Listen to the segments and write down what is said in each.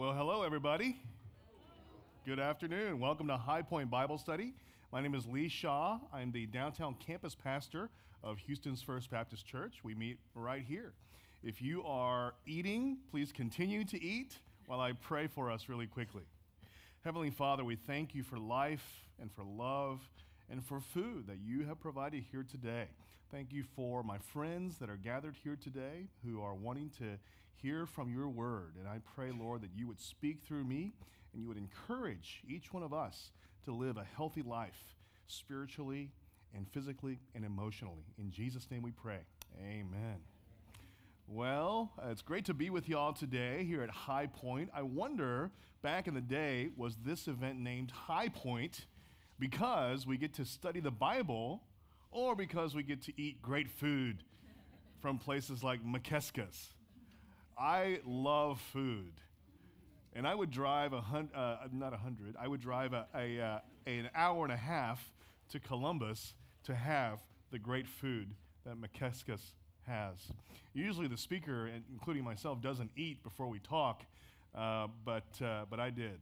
Well, hello, everybody. Good afternoon. Welcome to High Point Bible Study. My name is Lee Shaw. I'm the downtown campus pastor of Houston's First Baptist Church. We meet right here. If you are eating, please continue to eat while I pray for us really quickly. Heavenly Father, we thank you for life and for love and for food that you have provided here today. Thank you for my friends that are gathered here today who are wanting to hear from your word. And I pray, Lord, that you would speak through me and you would encourage each one of us to live a healthy life spiritually and physically and emotionally. In Jesus' name we pray. Amen. Well, it's great to be with y'all today here at High Point. I wonder, back in the day, was this event named High Point because we get to study the Bible or because we get to eat great food from places like McKeska's? I love food. And I would drive I would drive an hour and a half to Columbus to have the great food that McKeska's has. Usually the speaker, including myself, doesn't eat before we talk, but I did.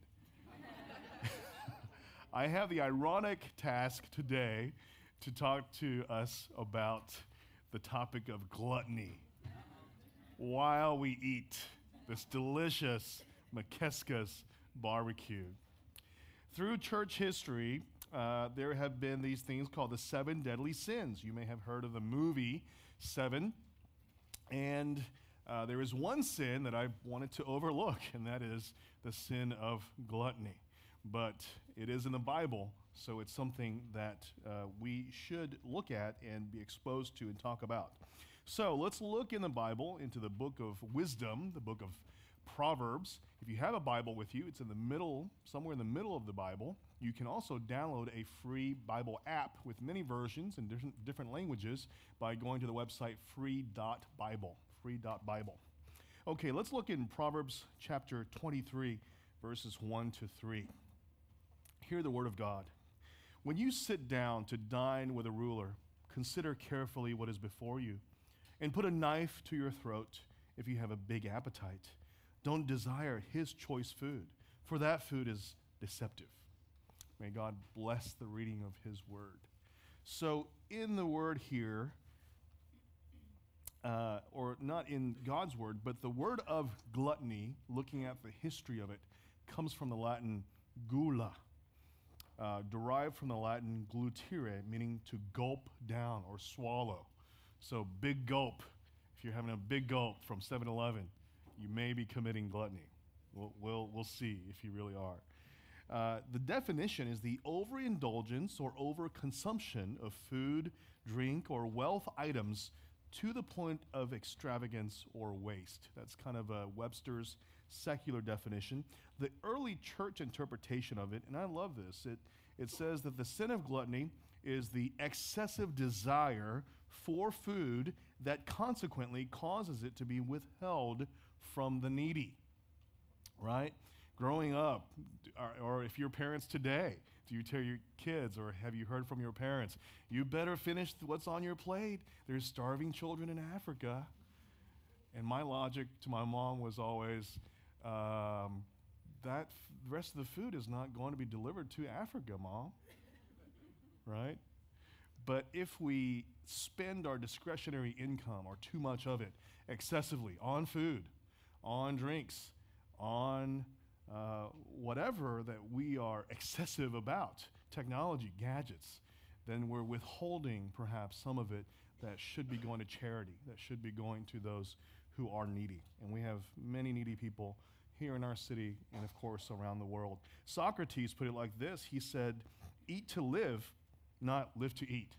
I have the ironic task today to talk to us about the topic of gluttony while we eat this delicious McKeska's barbecue. Through church history, there have been these things called the 7 deadly sins. You may have heard of the movie Seven. And there is one sin that I wanted to overlook, and that is the sin of gluttony. But it is in the Bible, so it's something that we should look at and be exposed to and talk about. So let's look in the Bible into the book of wisdom, the book of Proverbs. If you have a Bible with you, it's in the middle, somewhere in the middle of the Bible. You can also download a free Bible app with many versions in different languages by going to the website free.bible. Okay, let's look in Proverbs chapter 23, verses 1 to 3. Hear the word of God. When you sit down to dine with a ruler, consider carefully what is before you, and put a knife to your throat if you have a big appetite. Don't desire his choice food, for that food is deceptive. May God bless the reading of his word. So in the word here, or not in God's word, but the word of gluttony, looking at the history of it, comes from the Latin gula, derived from the Latin glutire, meaning to gulp down or swallow. So big gulp. If you're having a big gulp from 7-Eleven, you may be committing gluttony. We'll see if you really are. The definition is the overindulgence or overconsumption of food, drink, or wealth items to the point of extravagance or waste. That's kind of Webster's secular definition. The early church interpretation of it, and I love this, it says that the sin of gluttony is the excessive desire for food that consequently causes it to be withheld from the needy, right? Growing up, or if you're parents today, do you tell your kids, or have you heard from your parents, you better finish what's on your plate? There's starving children in Africa. And my logic to my mom was always, the rest of the food is not going to be delivered to Africa, Mom, right? But if we spend our discretionary income, or too much of it, excessively on food, on drinks, on whatever that we are excessive about, technology, gadgets, then we're withholding perhaps some of it that should be going to charity, that should be going to those who are needy. And we have many needy people here in our city and, of course, around the world. Socrates put it like this. He said, "Eat to live, not live to eat."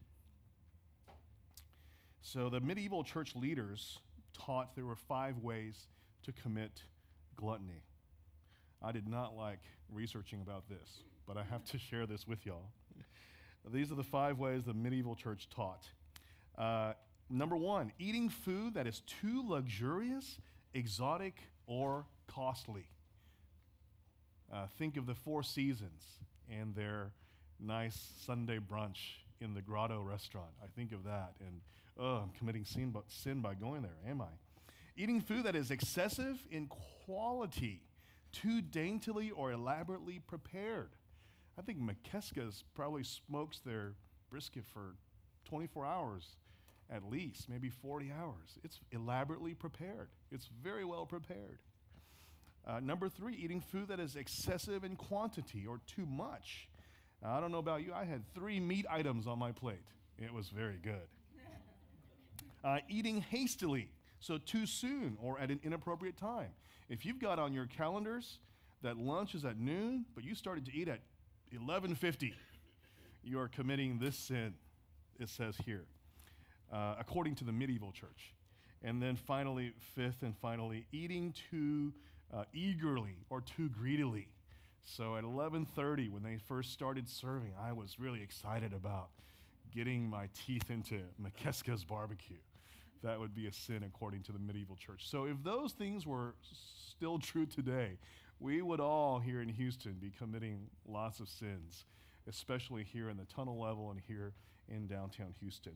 So the medieval church leaders taught there were 5 ways to commit gluttony. I did not like researching about this, but I have to share this with y'all. These are the 5 ways the medieval church taught. Number 1, eating food that is too luxurious, exotic, or costly. Think of the Four Seasons and their nice Sunday brunch in the Grotto restaurant. I think of that, and I'm committing sin by going there, am I? Eating food that is excessive in quality. too daintily or elaborately prepared. I think McKeska's probably smokes their brisket for 24 hours at least, maybe 40 hours. It's elaborately prepared. It's very well prepared. Number 3, eating food that is excessive in quantity or too much. Now, I don't know about you, I had 3 meat items on my plate. It was very good. Eating hastily, so too soon or at an inappropriate time. If you've got on your calendars that lunch is at noon, but you started to eat at 11:50, you are committing this sin, it says here, according to the medieval church. And then finally, 5th and finally, eating too eagerly or too greedily. So at 11:30, when they first started serving, I was really excited about getting my teeth into McKeska's barbecue. That would be a sin according to the medieval church. So if those things were still true today, we would all here in Houston be committing lots of sins, especially here in the tunnel level and here in downtown Houston.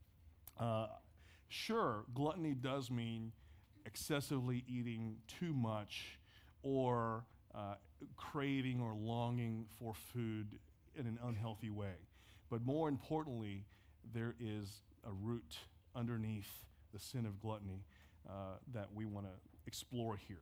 Sure, gluttony does mean excessively eating too much or craving or longing for food in an unhealthy way. But more importantly, there is a root underneath the sin of gluttony that we want to explore here.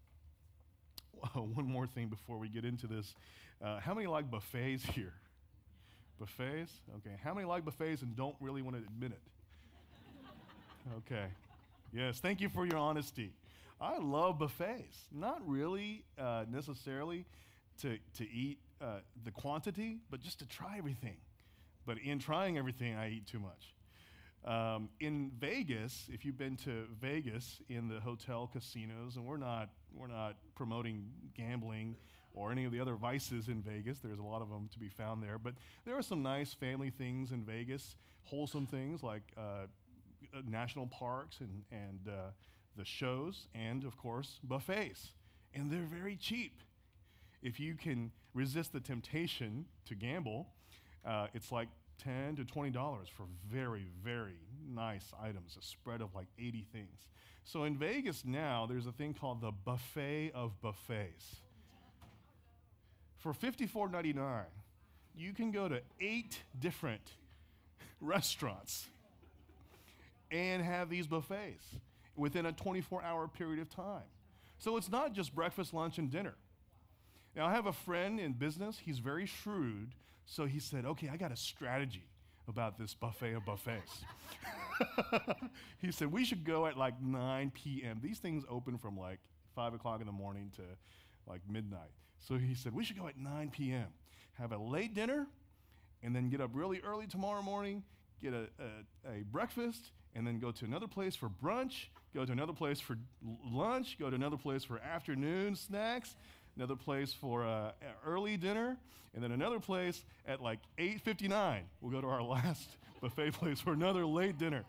One more thing before we get into this. How many like buffets here? Buffets? Okay. How many like buffets and don't really want to admit it? Okay. Yes, thank you for your honesty. I love buffets. Not really necessarily to eat the quantity, but just to try everything. But in trying everything, I eat too much. In Vegas, if you've been to Vegas in the hotel casinos, and we're not promoting gambling or any of the other vices in Vegas. There's a lot of them to be found there, but there are some nice family things in Vegas, wholesome things like national parks and the shows, and of course buffets, and they're very cheap. If you can resist the temptation to gamble, it's like $10 to $20 for very, very nice items, a spread of like 80 things. So in Vegas now, there's a thing called the Buffet of Buffets. For $54.99, you can go to 8 different restaurants and have these buffets within a 24-hour period of time. So it's not just breakfast, lunch, and dinner. Now, I have a friend in business. He's very shrewd. So he said, okay, I got a strategy about this buffet of buffets. He said, we should go at like 9 p.m. These things open from like 5 o'clock in the morning to like midnight. So he said, we should go at 9 p.m., have a late dinner, and then get up really early tomorrow morning, get a breakfast, and then go to another place for brunch, go to another place for lunch, go to another place for afternoon snacks, another place for early dinner, and then another place at like 8:59. We'll go to our last buffet place for another late dinner.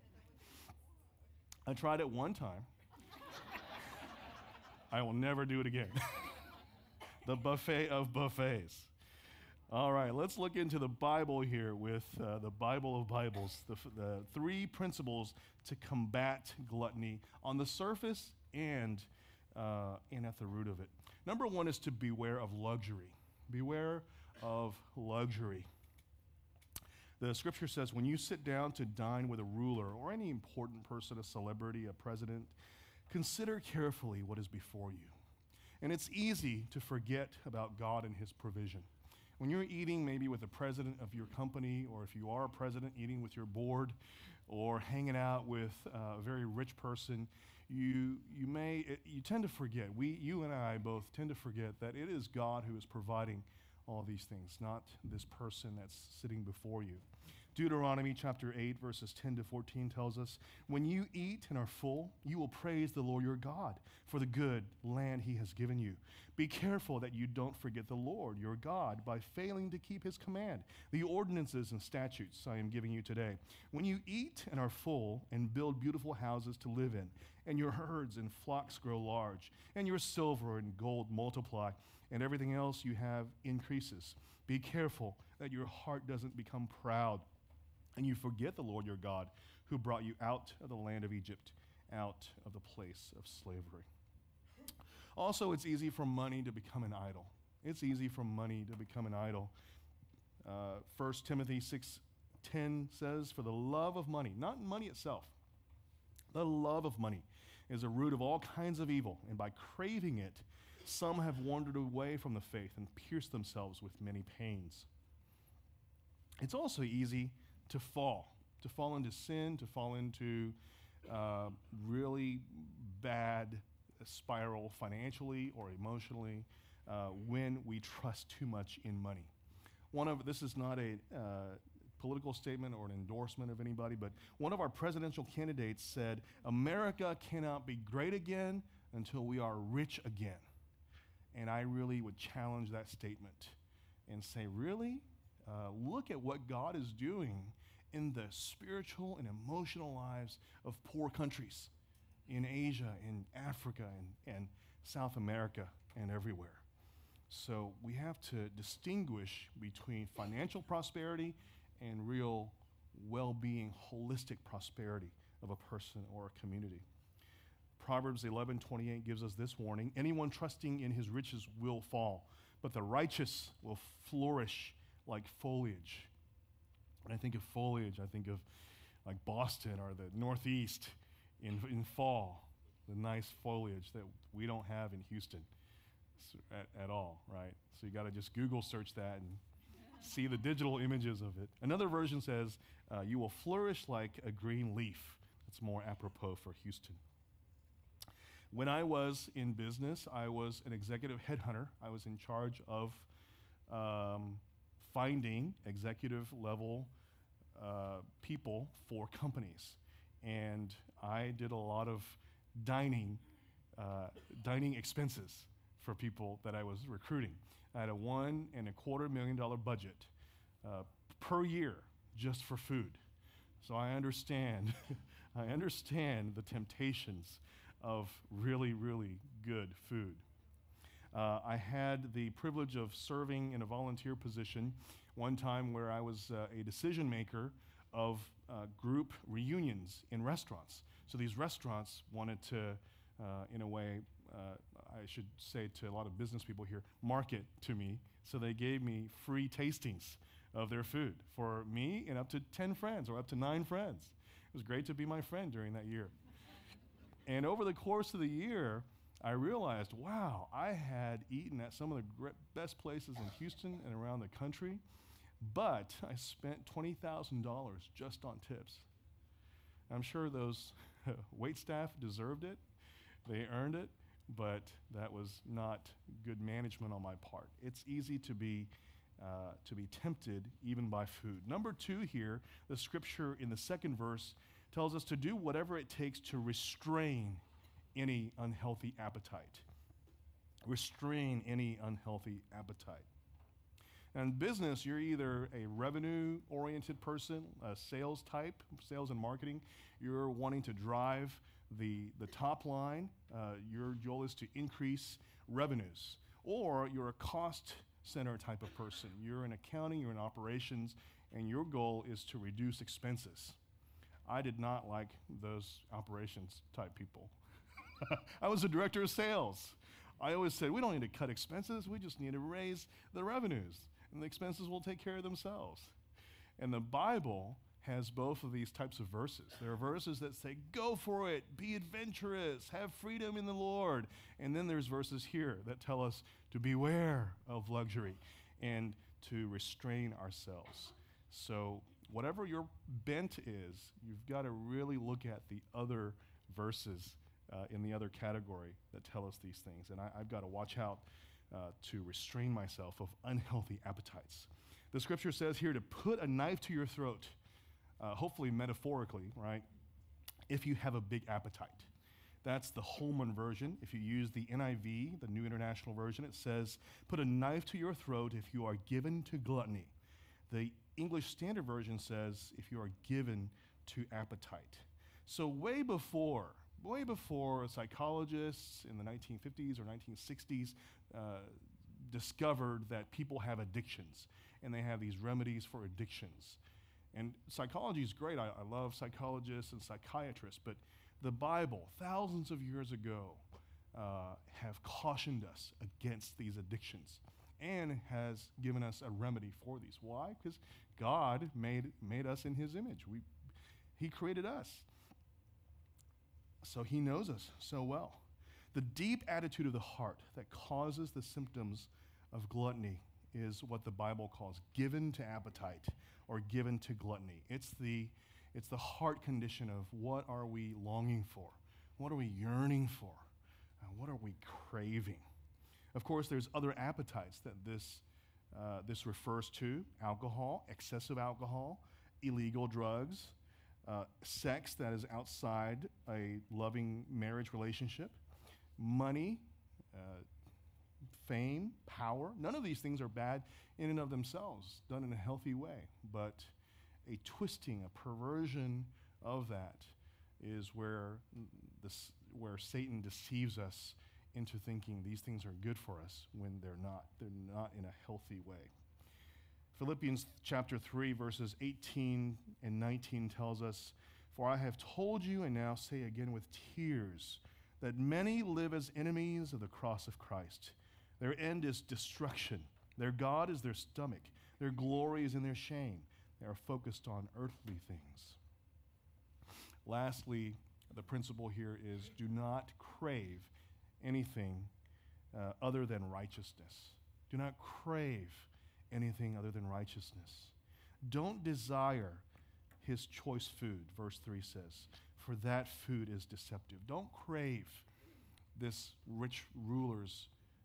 I tried it one time. I will never do it again. The buffet of buffets. All right, let's look into the Bible here with the Bible of Bibles, the 3 principles to combat gluttony on the surface and at the root of it. Number 1 is to beware of luxury. Beware of luxury. The scripture says when you sit down to dine with a ruler or any important person, a celebrity, a president, consider carefully what is before you. And it's easy to forget about God and his provision. When you're eating maybe with the president of your company, or if you are a president, eating with your board, or hanging out with a very rich person, you tend to forget. You and I both tend to forget that it is God who is providing all these things, not this person that's sitting before you. Deuteronomy chapter 8, verses 10 to 14 tells us, when you eat and are full, you will praise the Lord your God for the good land he has given you. Be careful that you don't forget the Lord your God by failing to keep his command, the ordinances and statutes I am giving you today. When you eat and are full and build beautiful houses to live in, and your herds and flocks grow large, and your silver and gold multiply, and everything else you have increases, be careful that your heart doesn't become proud and you forget the Lord your God who brought you out of the land of Egypt, out of the place of slavery. Also, it's easy for money to become an idol. It's easy for money to become an idol. 1 Timothy 6:10 says, "For the love of money," not money itself, the love of money is a root of all kinds of evil, and by craving it, some have wandered away from the faith and pierced themselves with many pains. It's also easy to fall into sin, to fall into really bad spiral financially or emotionally when we trust too much in money. This is not a political statement or an endorsement of anybody, but one of our presidential candidates said, "America cannot be great again until we are rich again." And I really would challenge that statement and say, really? Look at what God is doing in the spiritual and emotional lives of poor countries in Asia, in Africa, and South America, and everywhere. So we have to distinguish between financial prosperity and real well-being, holistic prosperity of a person or a community. Proverbs 11:28 gives us this warning: "Anyone trusting in his riches will fall, but the righteous will flourish like foliage." When I think of foliage, I think of like Boston or the Northeast in fall, the nice foliage that we don't have in Houston at all, right? So you got to just Google search that and see the digital images of it. Another version says, "You will flourish like a green leaf." That's more apropos for Houston. When I was in business, I was an executive headhunter. I was in charge of finding executive level people for companies. And I did a lot of dining expenses for people that I was recruiting. I had a $1.25 million budget per year just for food. So I understand, I understand the temptations of really, really good food. I had the privilege of serving in a volunteer position one time where I was a decision maker of group reunions in restaurants. So these restaurants wanted to, in a way, I should say to a lot of business people here, market to me. So they gave me free tastings of their food for me and up to 10 friends or up to 9 friends. It was great to be my friend during that year. And over the course of the year, I realized, wow, I had eaten at some of the best places in Houston and around the country, but I spent $20,000 just on tips. I'm sure those wait staff deserved it. They earned it, but that was not good management on my part. It's easy to be tempted even by food. Number 2 here, the scripture in the second verse tells us to do whatever it takes to restrain any unhealthy appetite. Restrain any unhealthy appetite. Now in business, you're either a revenue-oriented person, a sales type, sales and marketing. You're wanting to drive the top line. Your goal is to increase revenues. Or you're a cost center type of person. You're in accounting, you're in operations, and your goal is to reduce expenses. I did not like those operations type people. I was a director of sales. I always said, we don't need to cut expenses, we just need to raise the revenues, and the expenses will take care of themselves. And the Bible has both of these types of verses. There are verses that say, go for it, be adventurous, have freedom in the Lord. And then there's verses here that tell us to beware of luxury and to restrain ourselves. So whatever your bent is, you've got to really look at the other verses in the other category that tell us these things. And I've got to watch out to restrain myself of unhealthy appetites. The scripture says here to put a knife to your throat, hopefully metaphorically, right, if you have a big appetite. That's the Holman version. If you use the NIV, the New International Version, it says, put a knife to your throat if you are given to gluttony. The English Standard Version says, if you are given to appetite. So way before psychologists in the 1950s or 1960s discovered that people have addictions, and they have these remedies for addictions. And psychology is great. I love psychologists and psychiatrists, but the Bible, thousands of years ago, have cautioned us against these addictions and has given us a remedy for these. Why? Because God made us in his image. He created us. So he knows us so well. The deep attitude of the heart that causes the symptoms of gluttony is what the Bible calls given to appetite or given to gluttony. It's the heart condition of what are we longing for? What are we yearning for? What are we craving? Of course, there's other appetites that this refers to: alcohol, excessive alcohol, illegal drugs, sex that is outside a loving marriage relationship, money, fame, power. None of these things are bad in and of themselves, done in a healthy way, but a twisting, a perversion of that is where Satan deceives us into thinking these things are good for us when they're not. They're not in a healthy way. Philippians chapter 3, verses 18 and 19 tells us, "For I have told you and now say again with tears, that many live as enemies of the cross of Christ. Their end is destruction. Their God is their stomach. Their glory is in their shame. They are focused on earthly things." Lastly, the principle here is do not crave anything other than righteousness. Do not crave anything other than righteousness. Don't desire his choice food, verse 3 says, for that food is deceptive. Don't crave this rich ruler's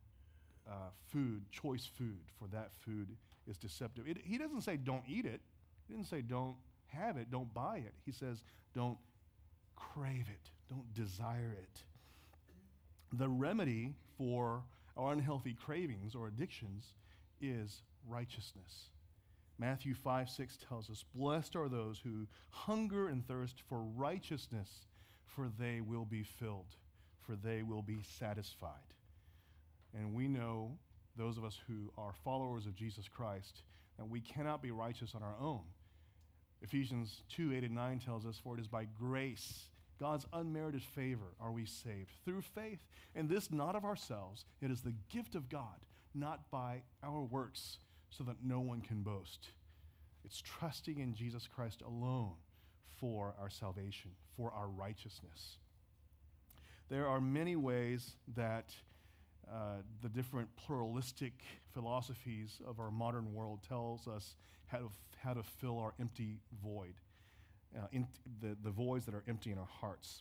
choice food, for that food is deceptive. He doesn't say don't eat it. He didn't say don't have it, don't buy it. He says don't crave it, don't desire it. The remedy for our unhealthy cravings or addictions is righteousness. Matthew 5:6 tells us, "Blessed are those who hunger and thirst for righteousness, for they will be filled, for they will be satisfied." And we know, those of us who are followers of Jesus Christ, that we cannot be righteous on our own. Ephesians 2:8-9 tells us, "For it is by grace, God's unmerited favor, are we saved, through faith, and this not of ourselves. It is the gift of God, not by our works, so that no one can boast." It's trusting in Jesus Christ alone for our salvation, for our righteousness. There are many ways that the different pluralistic philosophies of our modern world tells us how to fill our empty void, the voids that are empty in our hearts.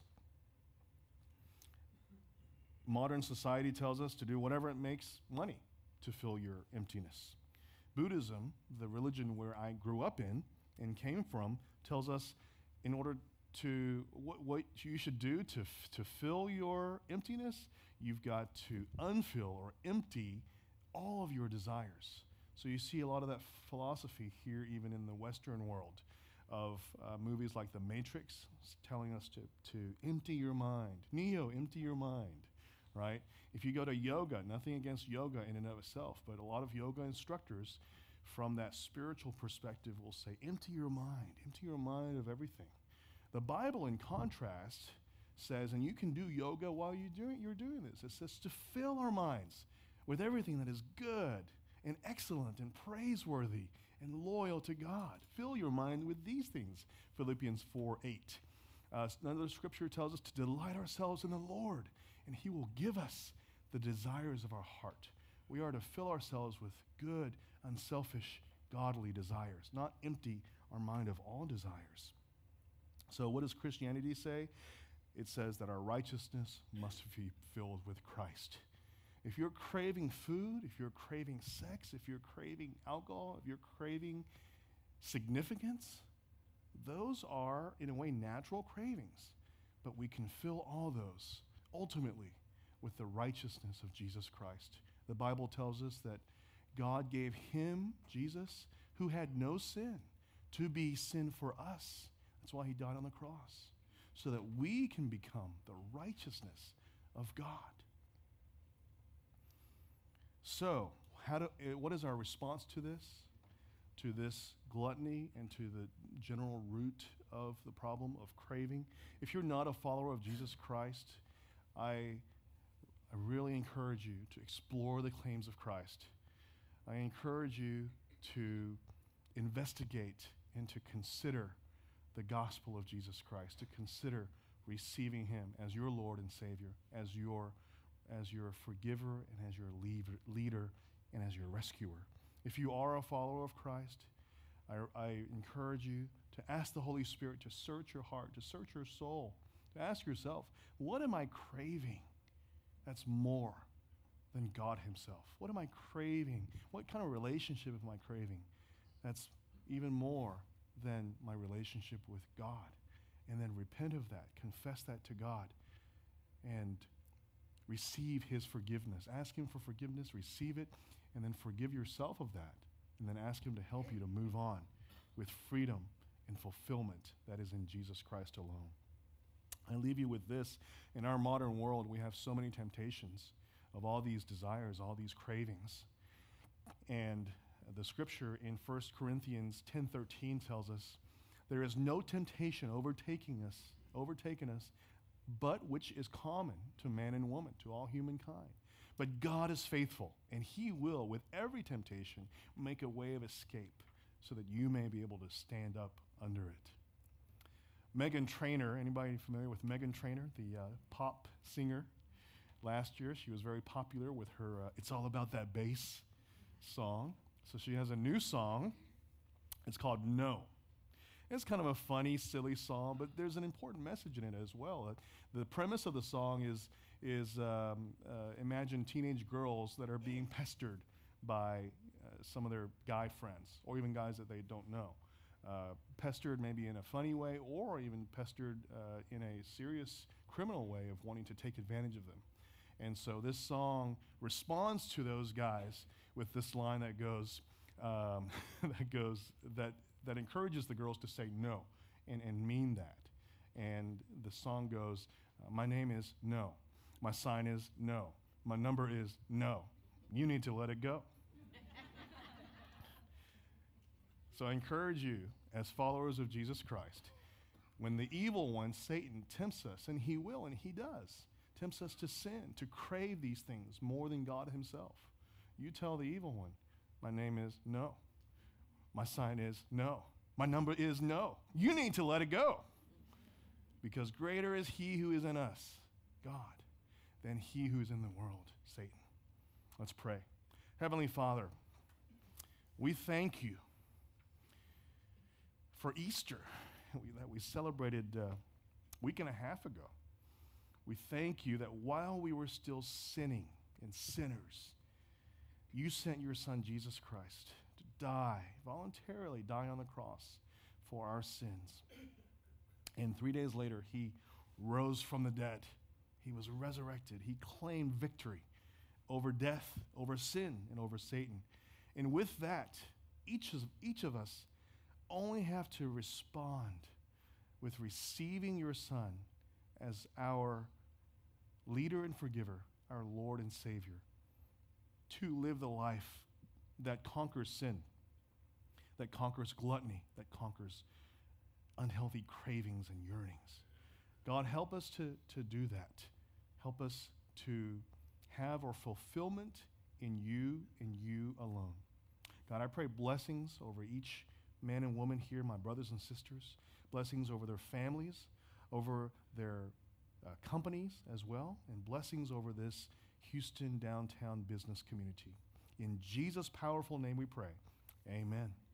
Modern society tells us to do whatever it makes money to fill your emptiness. Buddhism, the religion where I grew up in and came from, tells us in order to what you should do to fill your emptiness, you've got to unfill or empty all of your desires. So you see a lot of that philosophy here, even in the Western world, of movies like The Matrix, telling us to empty your mind. Neo, empty your mind, right? If you go to yoga, nothing against yoga in and of itself, but a lot of yoga instructors from that spiritual perspective will say, empty your mind of everything. The Bible, in contrast, says, and you can do yoga while you're doing this, it says to fill our minds with everything that is good and excellent and praiseworthy and loyal to God. Fill your mind with these things, Philippians 4:8. Another scripture tells us to delight ourselves in the Lord, and he will give us the desires of our heart. We are to fill ourselves with good, unselfish, godly desires, not empty our mind of all desires. So what does Christianity say? It says that our righteousness must be filled with Christ. If you're craving food, if you're craving sex, if you're craving alcohol, if you're craving significance, those are, in a way, natural cravings. But we can fill all those, ultimately, with the righteousness of Jesus Christ. The Bible tells us that God gave him, Jesus, who had no sin, to be sin for us. That's why he died on the cross, so that we can become the righteousness of God. So, what is our response to this gluttony and to the general root of the problem of craving? If you're not a follower of Jesus Christ, I I really encourage you to explore the claims of Christ. I encourage you to investigate and to consider the gospel of Jesus Christ, to consider receiving him as your Lord and Savior, as your forgiver and as your leader and as your rescuer. If you are a follower of Christ, I encourage you to ask the Holy Spirit to search your heart, to search your soul, to ask yourself, what am I craving that's more than God himself? What am I craving? What kind of relationship am I craving that's even more than my relationship with God? And then repent of that, confess that to God, and receive his forgiveness. Ask him for forgiveness, receive it, and then forgive yourself of that. And then ask him to help you to move on with freedom and fulfillment that is in Jesus Christ alone. I leave you with this. In our modern world, we have so many temptations of all these desires, all these cravings. And the scripture in 1 Corinthians 10:13 tells us, there is no temptation overtaking us, but which is common to man and woman, to all humankind. But God is faithful, and he will, with every temptation, make a way of escape so that you may be able to stand up under it. Meghan Trainor, anybody familiar with Meghan Trainor, the pop singer? Last year, she was very popular with her It's All About That Bass song. So she has a new song. It's called No. It's kind of a funny, silly song, but there's an important message in it as well. The premise of the song is imagine teenage girls that are being pestered by some of their guy friends, or even guys that they don't know. Pestered maybe in a funny way, or even pestered in a serious criminal way of wanting to take advantage of them. And so this song responds to those guys with this line that goes, that encourages the girls to say no and mean that. And the song goes, my name is no. My sign is no. My number is no. You need to let it go. So I encourage you, as followers of Jesus Christ, when the evil one, Satan, tempts us, and he will, and he does, tempts us to sin, to crave these things more than God himself. You tell the evil one, my name is no. My sign is no. My number is no. You need to let it go. Because greater is he who is in us, God, than he who is in the world, Satan. Let's pray. Heavenly Father, we thank you for Easter that we celebrated a week and a half ago. We thank you that while we were still sinning and sinners, you sent your son, Jesus Christ, voluntarily die on the cross for our sins. And 3 days later, he rose from the dead. He was resurrected. He claimed victory over death, over sin, and over Satan. And with that, each of us only have to respond with receiving your son as our leader and forgiver, our Lord and Savior, to live the life that conquers sin, that conquers gluttony, that conquers unhealthy cravings and yearnings. God, help us to do that. Help us to have our fulfillment in you alone. God, I pray blessings over each man and woman here, my brothers and sisters, blessings over their families, over their companies as well, and blessings over this Houston downtown business community. In Jesus' powerful name we pray. Amen.